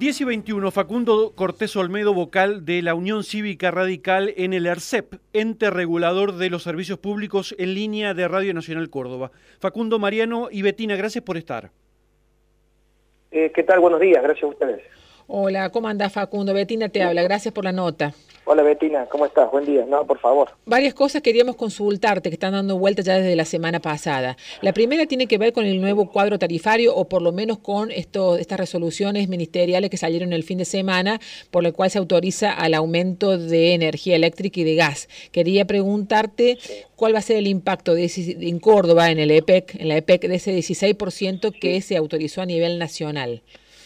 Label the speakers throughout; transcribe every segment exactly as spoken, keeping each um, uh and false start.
Speaker 1: diez y veintiuno, Facundo Cortés Olmedo, vocal de la Unión Cívica Radical en el ERCEP, ente regulador de los servicios públicos en línea de Radio Nacional Córdoba. Facundo, Mariano y Betina, gracias por estar.
Speaker 2: Eh, ¿Qué tal? Buenos días, gracias a ustedes.
Speaker 3: Hola, ¿cómo andás, Facundo? Betina te habla, gracias por la nota.
Speaker 2: Hola, Betina, ¿cómo estás? Buen día. No, por favor.
Speaker 3: Varias cosas queríamos consultarte que están dando vuelta ya desde la semana pasada. La primera tiene que ver con el nuevo cuadro tarifario, o por lo menos con esto, estas resoluciones ministeriales que salieron el fin de semana, por la cual se autoriza al aumento de energía eléctrica y de gas. Quería preguntarte cuál va a ser el impacto de ese, en Córdoba, en el E P E C, en la E P E C, de ese dieciséis por ciento que se autorizó a nivel nacional.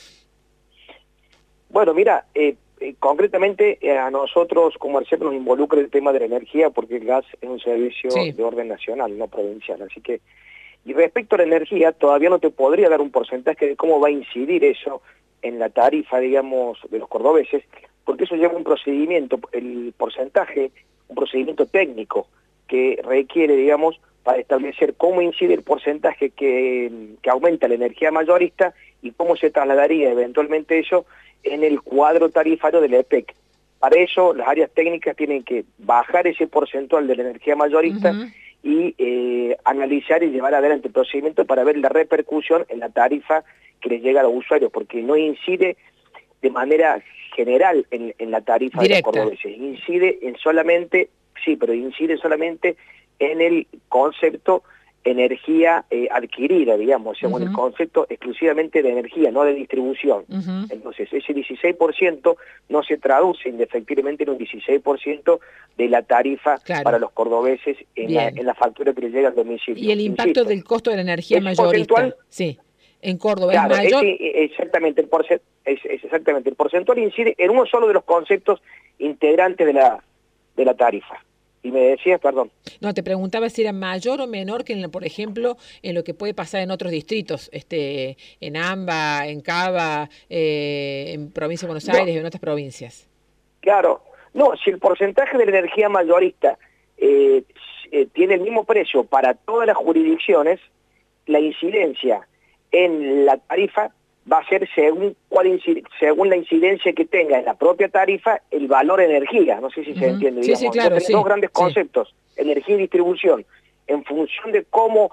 Speaker 2: Bueno, mira, eh, eh, concretamente eh, a nosotros como ERCEP nos involucra el tema de la energía, porque el gas es un servicio sí. de orden nacional, no provincial. Así que, y respecto a la energía, todavía no te podría dar un porcentaje de cómo va a incidir eso en la tarifa, digamos, de los cordobeses, porque eso lleva un procedimiento, el porcentaje, un procedimiento técnico que requiere, digamos, para establecer cómo incide el porcentaje que, que aumenta la energía mayorista y cómo se trasladaría eventualmente eso en el cuadro tarifario del E P E C. Para eso las áreas técnicas tienen que bajar ese porcentual de la energía mayorista uh-huh. y eh, analizar y llevar adelante el procedimiento para ver la repercusión en la tarifa que les llega a los usuarios, porque no incide de manera general en, en la tarifa Directa. de los cordobeses, incide en solamente, sí, pero incide solamente en el concepto energía eh, adquirida, digamos, según uh-huh. el concepto exclusivamente de energía, no de distribución. Uh-huh. Entonces, ese dieciséis por ciento no se traduce indefectiblemente en un dieciséis por ciento de la tarifa claro. para los cordobeses en la, en la factura que les llega al domicilio.
Speaker 3: ¿Y el impacto Insisto, del costo de la energía mayorista? Sí, en Córdoba
Speaker 2: claro,
Speaker 3: es mayor.
Speaker 2: Ese, exactamente, el porcent, es, es exactamente, el porcentual incide en uno solo de los conceptos integrantes de la, de la tarifa. Y me decías, perdón.
Speaker 3: No, te preguntaba si era mayor o menor que, en, por ejemplo, en lo que puede pasar en otros distritos, este, en AMBA, en Cava, eh, en Provincia de Buenos Aires, no. en otras provincias.
Speaker 2: Claro. No, si el porcentaje de la energía mayorista eh, eh, tiene el mismo precio para todas las jurisdicciones, la incidencia en la tarifa va a ser según cuál incid según la incidencia que tenga en la propia tarifa el valor energía, no sé si uh-huh. se entiende, digamos.
Speaker 3: Sí, sí, claro,
Speaker 2: Entonces,
Speaker 3: sí.
Speaker 2: dos grandes conceptos, sí. energía y distribución, en función de cómo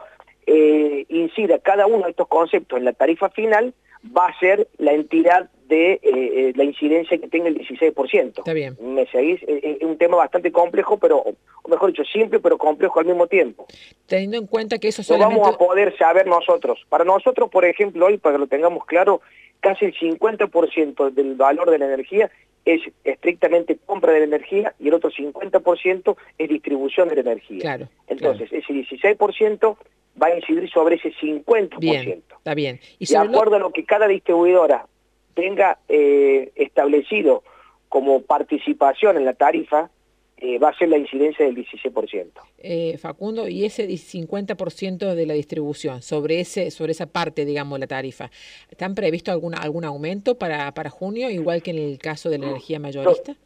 Speaker 2: eh, incida cada uno de estos conceptos en la tarifa final, va a ser la entidad de eh, eh, la incidencia que tenga el dieciséis por ciento.
Speaker 3: Está bien.
Speaker 2: ¿Me seguís? Es un tema bastante complejo, pero, o mejor dicho, simple pero complejo al mismo tiempo.
Speaker 3: Teniendo en cuenta que eso
Speaker 2: solamente...
Speaker 3: solamente...
Speaker 2: No vamos a poder saber nosotros. Para nosotros, por ejemplo, hoy, para que lo tengamos claro, casi el cincuenta por ciento del valor de la energía es estrictamente compra de la energía y el otro cincuenta por ciento es distribución de la energía.
Speaker 3: Claro,
Speaker 2: Entonces,
Speaker 3: claro.
Speaker 2: ese dieciséis por ciento va a incidir sobre ese cincuenta por ciento.
Speaker 3: Bien, está bien.
Speaker 2: Y de acuerdo lo... a lo que cada distribuidora tenga eh, establecido como participación en la tarifa, eh, va a ser la incidencia del dieciséis por ciento.
Speaker 3: Eh, Facundo, y ese cincuenta por ciento de la distribución, sobre ese sobre esa parte, digamos, de la tarifa, ¿están previsto alguna, algún aumento para, para junio, igual que en el caso de la energía mayorista?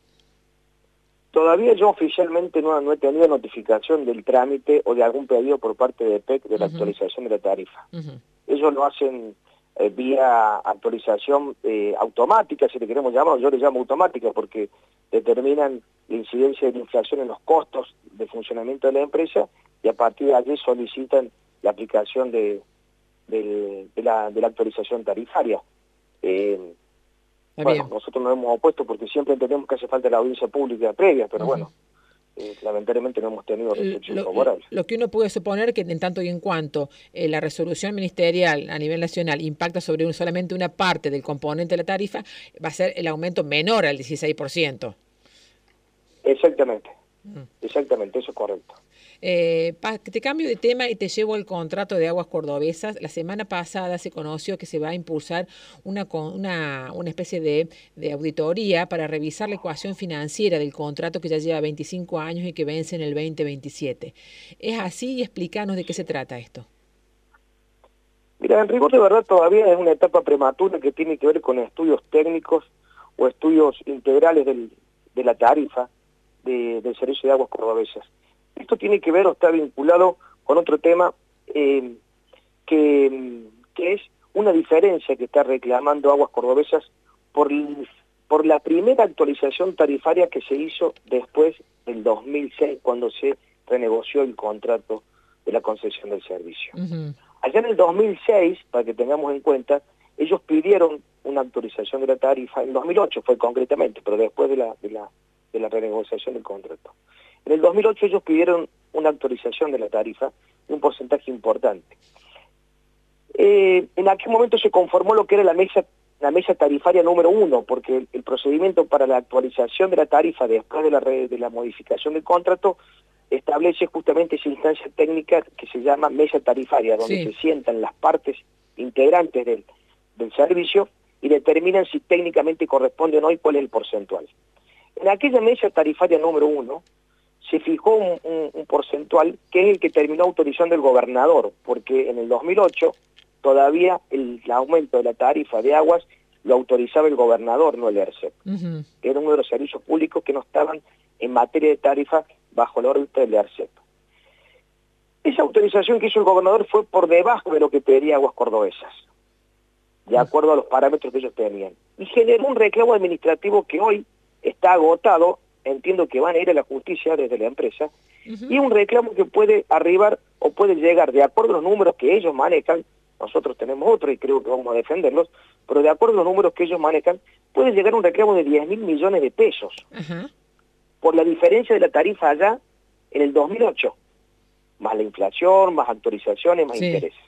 Speaker 2: Todavía yo oficialmente no, no he tenido notificación del trámite o de algún pedido por parte de E P E C de la uh-huh. actualización de la tarifa. Uh-huh. Ellos lo hacen eh, vía actualización eh, automática, si le queremos llamar, yo le llamo automática porque determinan la incidencia de la inflación en los costos de funcionamiento de la empresa y a partir de allí solicitan la aplicación de, de, de, la, de la actualización tarifaria. Eh, bueno, bien. Nosotros nos hemos opuesto porque siempre entendemos que hace falta la audiencia pública previa, pero uh-huh. bueno, eh, lamentablemente no hemos tenido recepción favorable.
Speaker 3: Lo que uno puede suponer que en tanto y en cuanto eh, la resolución ministerial a nivel nacional impacta sobre un, solamente una parte del componente de la tarifa, va a ser el aumento menor al dieciséis por ciento.
Speaker 2: Exactamente, mm. exactamente, eso es correcto.
Speaker 3: Eh, te cambio de tema y te llevo al contrato de aguas cordobesas. La semana pasada se conoció que se va a impulsar una, una, una especie de, de auditoría para revisar la ecuación financiera del contrato que ya lleva veinticinco años y que vence en el veinte veintisiete. ¿Es así? Y explícanos de qué se trata esto.
Speaker 2: Mira, en rigor de verdad todavía es una etapa prematura que tiene que ver con estudios técnicos o estudios integrales del, de la tarifa de, del servicio de aguas cordobesas. Esto tiene que ver o está vinculado con otro tema eh, que, que es una diferencia que está reclamando Aguas Cordobesas por, por la primera actualización tarifaria que se hizo después del dos mil seis, cuando se renegoció el contrato de la concesión del servicio. Uh-huh. Allá en el dos mil seis, para que tengamos en cuenta, ellos pidieron una actualización de la tarifa, en dos mil ocho fue concretamente, pero después de la, de la, de la renegociación del contrato. En el dos mil ocho ellos pidieron una actualización de la tarifa de un porcentaje importante. Eh, en aquel momento se conformó lo que era la mesa, la mesa tarifaria número uno, porque el, el procedimiento para la actualización de la tarifa después de la, re, de la modificación del contrato establece justamente esa instancia técnica que se llama mesa tarifaria, donde sí. se sientan las partes integrantes del, del servicio y determinan si técnicamente corresponde o no y cuál es el porcentual. En aquella mesa tarifaria número uno se fijó un, un, un porcentual que es el que terminó autorizando el gobernador, porque en el dos mil ocho todavía el, el aumento de la tarifa de aguas lo autorizaba el gobernador, no el ERCEP. Uh-huh. Era uno de los servicios públicos que no estaban en materia de tarifa bajo la órbita del ERCEP. Esa autorización que hizo el gobernador fue por debajo de lo que pedía Aguas Cordobesas, de acuerdo a los parámetros que ellos tenían. Y generó un reclamo administrativo que hoy está agotado, entiendo que van a ir a la justicia desde la empresa, uh-huh. y un reclamo que puede arribar o puede llegar, de acuerdo a los números que ellos manejan, nosotros tenemos otro y creo que vamos a defenderlos, pero de acuerdo a los números que ellos manejan, puede llegar un reclamo de diez mil millones de pesos, uh-huh. por la diferencia de la tarifa allá en el dos mil ocho, más la inflación, más actualizaciones, más sí. intereses.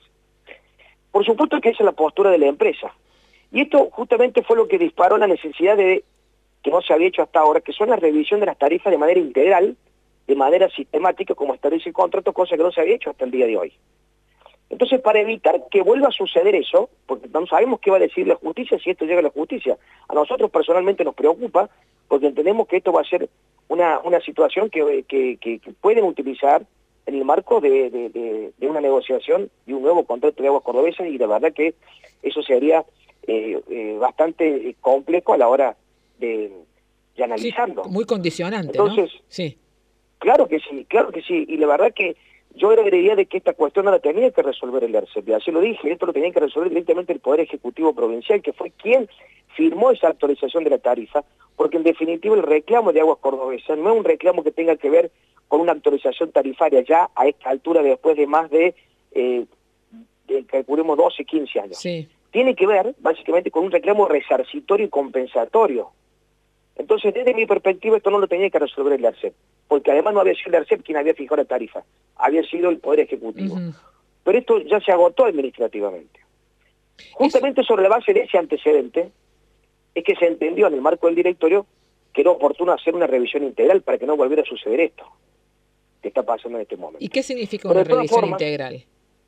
Speaker 2: Por supuesto que esa es la postura de la empresa. Y esto justamente fue lo que disparó la necesidad de que no se había hecho hasta ahora, que son la revisión de las tarifas de manera integral, de manera sistemática, como establece el contrato, cosa que no se había hecho hasta el día de hoy. Entonces, para evitar que vuelva a suceder eso, porque no sabemos qué va a decir la justicia si esto llega a la justicia, a nosotros personalmente nos preocupa, porque entendemos que esto va a ser una, una situación que, que, que, que pueden utilizar en el marco de, de, de, de una negociación de un nuevo contrato de Aguas Cordobesas, y la verdad que eso sería eh, eh, bastante complejo a la hora de, de analizarlo.
Speaker 3: Sí, muy condicionante,
Speaker 2: Entonces,
Speaker 3: ¿no? Sí.
Speaker 2: Claro que sí, claro que sí, y la verdad que yo era creía de que esta cuestión no la tenía que resolver el ERCEP, así lo dije, esto lo tenía que resolver directamente el Poder Ejecutivo Provincial, que fue quien firmó esa actualización de la tarifa, porque en definitiva el reclamo de Aguas Cordobesas no es un reclamo que tenga que ver con una actualización tarifaria ya a esta altura después de más de, eh, de calculemos doce, quince años.
Speaker 3: Sí.
Speaker 2: Tiene que ver básicamente con un reclamo resarcitorio y compensatorio. Entonces, desde mi perspectiva, esto no lo tenía que resolver el ERCEP, porque además no había sido el ERCEP quien había fijado la tarifa, había sido el Poder Ejecutivo. Uh-huh. Pero esto ya se agotó administrativamente. Justamente sobre la base de ese antecedente, es que se entendió en el marco del directorio que era oportuno hacer una revisión integral para que no volviera a suceder esto que está pasando en este momento.
Speaker 3: ¿Y qué significa
Speaker 2: Pero
Speaker 3: una revisión
Speaker 2: formas,
Speaker 3: integral?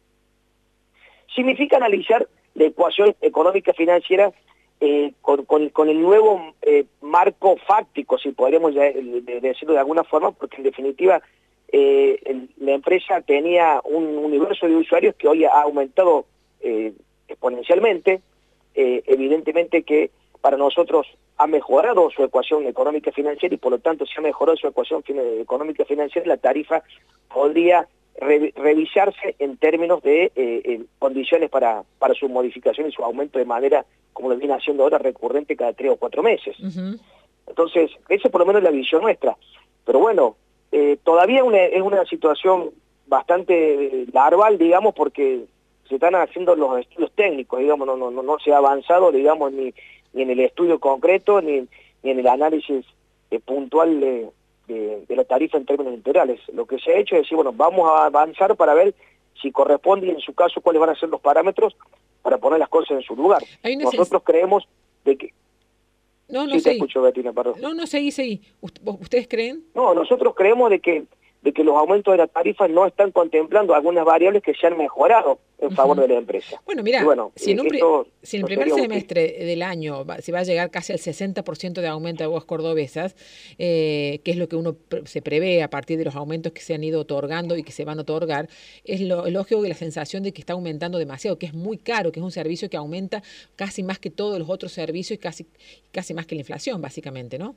Speaker 2: Significa analizar la ecuación económica financiera eh, con, con, con el nuevo eh, marco fáctico, si podríamos ya, de, de decirlo de alguna forma, porque en definitiva eh, el, la empresa tenía un universo de usuarios que hoy ha aumentado eh, exponencialmente, eh, evidentemente que para nosotros ha mejorado su ecuación económica financiera y por lo tanto si ha mejorado su ecuación económica financiera, la tarifa podría re revisarse en términos de eh, eh, condiciones para, para su modificación y su aumento de manera, como lo viene haciendo ahora, recurrente cada tres o cuatro meses. Uh-huh. Entonces, esa por lo menos es la visión nuestra. Pero bueno, eh, todavía una, es una situación bastante larval, digamos, porque se están haciendo los estudios técnicos, digamos, no, no, no, no se ha avanzado, digamos, ni, ni en el estudio concreto, ni, ni en el análisis eh, puntual de, de, de la tarifa en términos integrales. Lo que se ha hecho es decir, bueno, vamos a avanzar para ver si corresponde y en su caso cuáles van a ser los parámetros para poner las cosas en su lugar. Nosotros sens... creemos de que...
Speaker 3: No, no
Speaker 2: sí,
Speaker 3: sé.
Speaker 2: Te escucho, Betina, perdón.
Speaker 3: No, no, seguí, seguí. ¿Ustedes creen?
Speaker 2: No, nosotros creemos de que de que los aumentos de la tarifa no están contemplando algunas variables que se han mejorado en uh-huh. favor de la empresa.
Speaker 3: Bueno, mira,
Speaker 2: bueno,
Speaker 3: si en, un si en el primer semestre útil. del año va, se va a llegar casi al sesenta por ciento de aumento de aguas cordobesas, eh, que es lo que uno pre se prevé a partir de los aumentos que se han ido otorgando y que se van a otorgar, es lo, lógico que la sensación de que está aumentando demasiado, que es muy caro, que es un servicio que aumenta casi más que todos los otros servicios y casi, casi más que la inflación, básicamente, ¿no?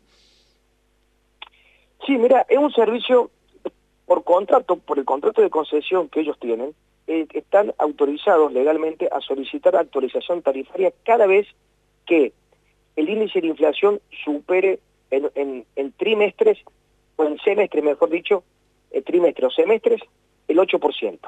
Speaker 2: Sí, mira, es un servicio... por contrato, por el contrato de concesión que ellos tienen, eh, están autorizados legalmente a solicitar actualización tarifaria cada vez que el índice de inflación supere en, en, en trimestres, o en semestres, mejor dicho, el trimestre o semestres, el ocho por ciento.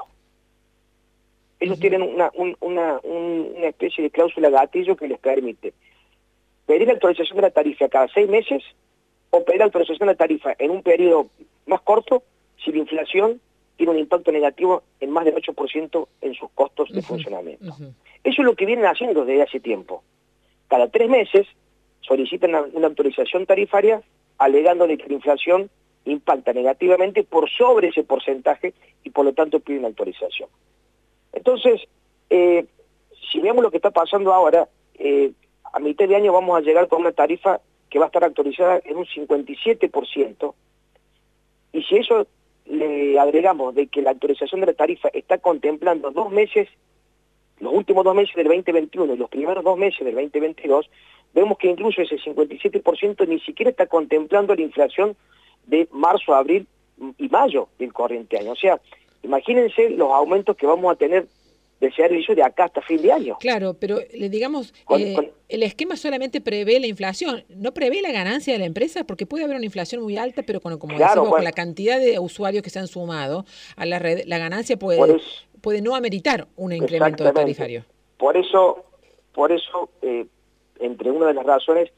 Speaker 2: Ellos uh-huh. tienen una, un, una, un, una especie de cláusula gatillo que les permite pedir la actualización de la tarifa cada seis meses o pedir la actualización de la tarifa en un periodo más corto si la inflación tiene un impacto negativo en más del ocho por ciento en sus costos de uh-huh. funcionamiento. Uh-huh. Eso es lo que vienen haciendo desde hace tiempo. Cada tres meses solicitan una, una autorización tarifaria alegándole que la inflación impacta negativamente por sobre ese porcentaje y por lo tanto piden autorización. Entonces, eh, si vemos lo que está pasando ahora, eh, a mitad de año vamos a llegar con una tarifa que va a estar actualizada en un cincuenta y siete por ciento, y si eso le agregamos de que la actualización de la tarifa está contemplando dos meses, los últimos dos meses del veinte veintiuno y los primeros dos meses del veinte veintidós, vemos que incluso ese cincuenta y siete por ciento ni siquiera está contemplando la inflación de marzo, abril y mayo del corriente año. O sea, imagínense los aumentos que vamos a tener de servicio de acá hasta fin de año.
Speaker 3: Claro, pero le digamos, con, eh, con, el esquema solamente prevé la inflación, no prevé la ganancia de la empresa, porque puede haber una inflación muy alta, pero con, como claro, decimos, bueno, con la cantidad de usuarios que se han sumado a la red, la ganancia puede, eso, puede no ameritar un incremento tarifario.
Speaker 2: Por eso, por eso eh, entre una de las razones,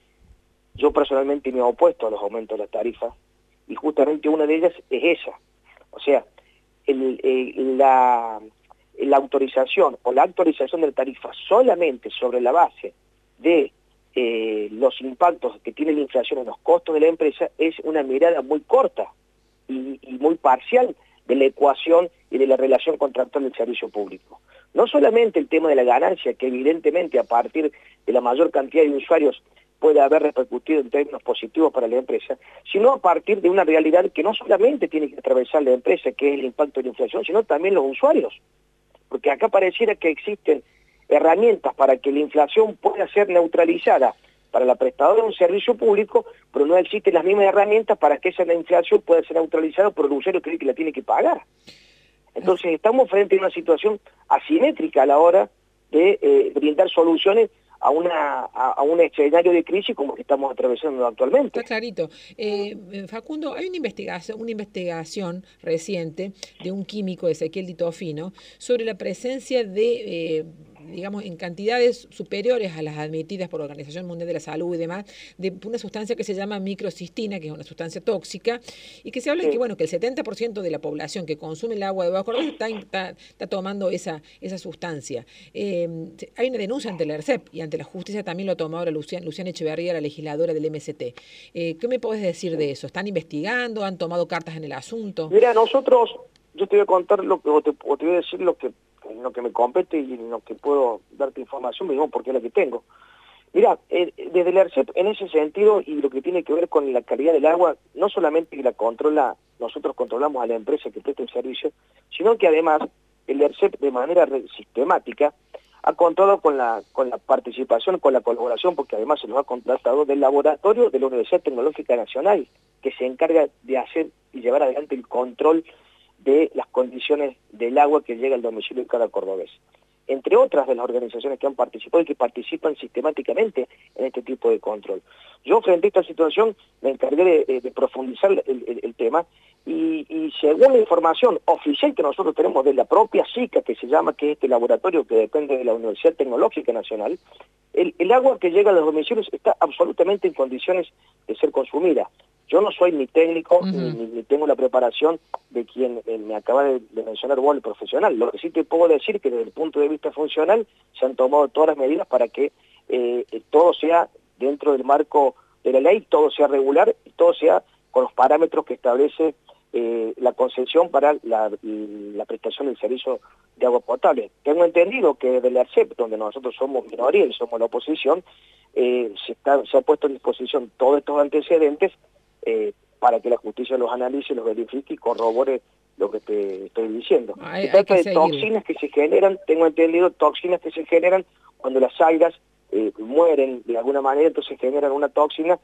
Speaker 2: yo personalmente me he opuesto a los aumentos de las tarifas, y justamente una de ellas es esa. O sea, el, el, la... la autorización o la actualización de la tarifa solamente sobre la base de eh, los impactos que tiene la inflación en los costos de la empresa es una mirada muy corta y, y muy parcial de la ecuación y de la relación contractual del servicio público. No solamente el tema de la ganancia, que evidentemente a partir de la mayor cantidad de usuarios puede haber repercutido en términos positivos para la empresa, sino a partir de una realidad que no solamente tiene que atravesar la empresa, que es el impacto de la inflación, sino también los usuarios. Porque acá pareciera que existen herramientas para que la inflación pueda ser neutralizada para la prestadora de un servicio público, pero no existen las mismas herramientas para que esa inflación pueda ser neutralizada por el usuario que la tiene que pagar. Entonces estamos frente a una situación asimétrica a la hora de eh, brindar soluciones a una a, a un escenario de crisis como que estamos atravesando actualmente.
Speaker 3: Está clarito. Eh, Facundo, hay una investigación, una investigación reciente de un químico, Ezequiel Di Tofino, sobre la presencia de, eh, digamos, en cantidades superiores a las admitidas por la Organización Mundial de la Salud y demás, de una sustancia que se llama microcistina, que es una sustancia tóxica, y que se habla sí. de que, bueno, que el setenta por ciento de la población que consume el agua de bajo cordón está, está, está tomando esa, esa sustancia. Eh, hay una denuncia ante el ERCEP y ante la justicia también lo ha tomado la Luciana, Luciana Echeverría, la legisladora del M S T. Eh, ¿Qué me podés decir de eso? ¿Están investigando? ¿Han tomado cartas en el asunto?
Speaker 2: Mira, nosotros, yo te voy a contar lo que, o te, o te voy a decir lo que, lo que me compete y en lo que puedo darte información, mismo porque es la que tengo. Mira, eh, desde el ERCEP, en ese sentido, y lo que tiene que ver con la calidad del agua, no solamente que la controla, nosotros controlamos a la empresa que presta el servicio, sino que además el ERCEP de manera sistemática ha contado con la, con la participación, con la colaboración, porque además se los ha contratado del laboratorio de la Universidad Tecnológica Nacional, que se encarga de hacer y llevar adelante el control de las condiciones del agua que llega al domicilio de cada cordobés. Entre otras de las organizaciones que han participado y que participan sistemáticamente en este tipo de control. Yo frente a esta situación me encargué de, de, de profundizar el, el, el tema y, y según la información oficial que nosotros tenemos de la propia SICA, que se llama, que es este laboratorio que depende de la Universidad Tecnológica Nacional, el, el agua que llega a los domicilios está absolutamente en condiciones de ser consumida. Yo no soy ni técnico, uh-huh. ni, ni tengo la preparación de quien eh, me acaba de, de mencionar vos, el profesional. Lo que sí te puedo decir es que desde el punto de vista funcional se han tomado todas las medidas para que eh, todo sea dentro del marco de la ley, todo sea regular y todo sea con los parámetros que establece eh, la concesión para la, la prestación del servicio de agua potable. Tengo entendido que desde la ERCEP, donde nosotros somos minoría y somos la oposición, eh, se, está, se ha puesto a disposición todos estos antecedentes Eh, para que la justicia los analice, los verifique y corrobore lo que te estoy diciendo.
Speaker 3: Hay,
Speaker 2: se trata
Speaker 3: hay
Speaker 2: de toxinas que se generan, tengo entendido, toxinas que se generan cuando las algas eh, mueren de alguna manera, entonces generan una toxina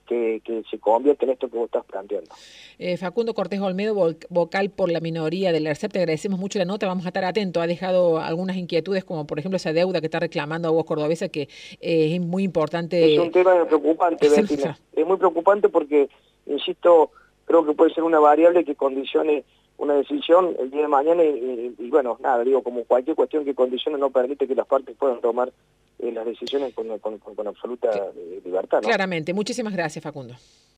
Speaker 2: que, que se convierta en esto que vos estás planteando.
Speaker 3: Eh, Facundo Cortés Olmedo, vocal por la minoría del ERCEP, te agradecemos mucho la nota, vamos a estar atentos. Ha dejado algunas inquietudes, como por ejemplo esa deuda que está reclamando Aguas Cordobesa, que eh, es muy importante.
Speaker 2: Es un tema preocupante, Bettina. Es muy preocupante porque, insisto, creo que puede ser una variable que condicione una decisión el día de mañana y, y, y bueno, nada, digo, como cualquier cuestión que condicione no permite que las partes puedan tomar eh, las decisiones con, con, con, con absoluta eh, libertad, ¿no?
Speaker 3: Claramente. Muchísimas gracias, Facundo.